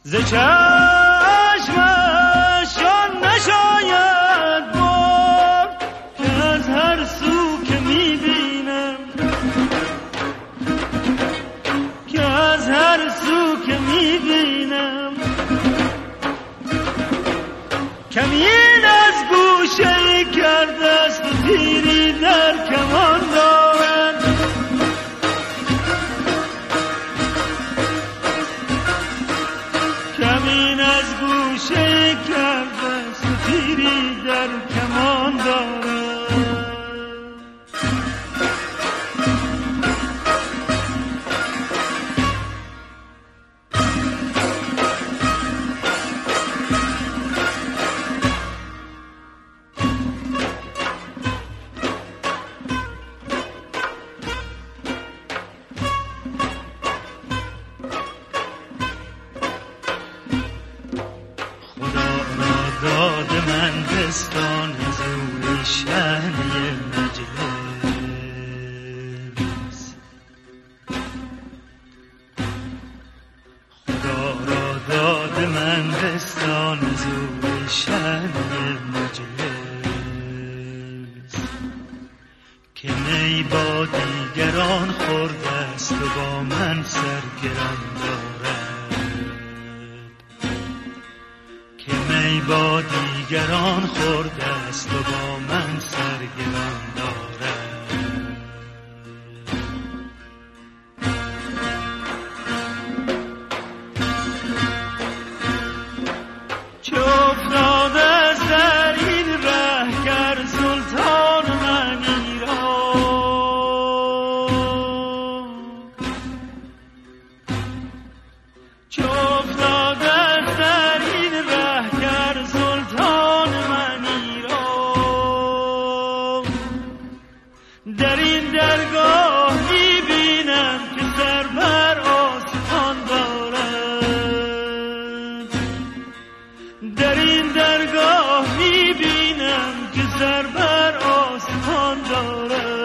ز چشمشان نشاید برد که از هر سو که میبینم، که از هر سو که میبینم کمین از گوشه کرده است و تیری در کمان دارد. کمین از گوشه کرده است و تیری در کمان دارد. که می با دیگران خورده است و با من سرگران دارد. که می با دیگران خورده است و با من سرگران دارد. چه افتاده است در این ره گر سلطان من در این درگاه میبینم که سر بر آسمان دارد. در این درگاه میبینم که سر بر آسمان دارد.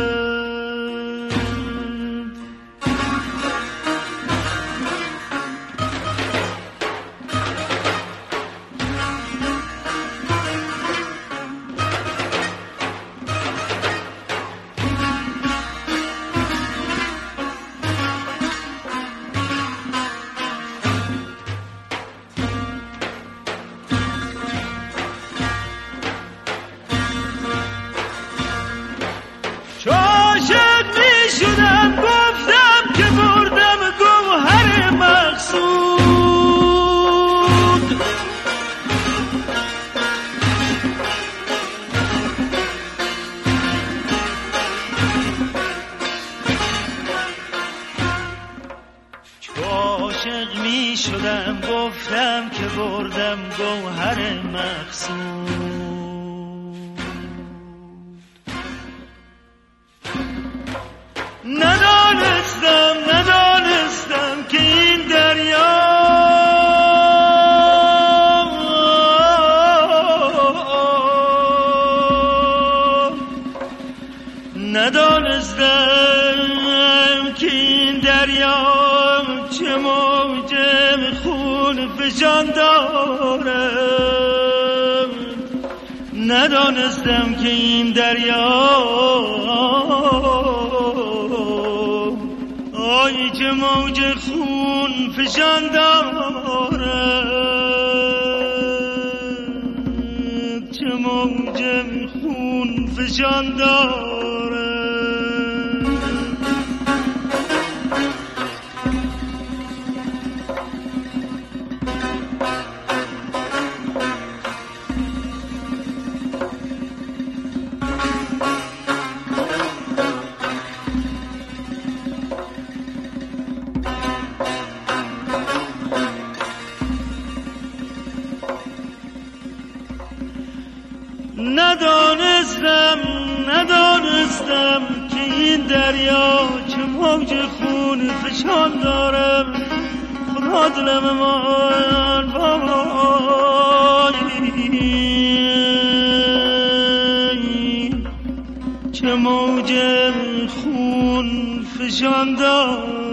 عاشق می شدم گفتم که بردم گوهر مقصود. چو عاشق می شدم گفتم که بردم گوهر مقصود. ندانستم که این دریا چه موج خون فشان دارد. ندانستم که این دریا چه موج خون فشان دارد. چه موج خون فشان دارد. ندانستم که این دریا چه موج خون فشان دارم. خدا دلم من چه موج خون فشان دارم.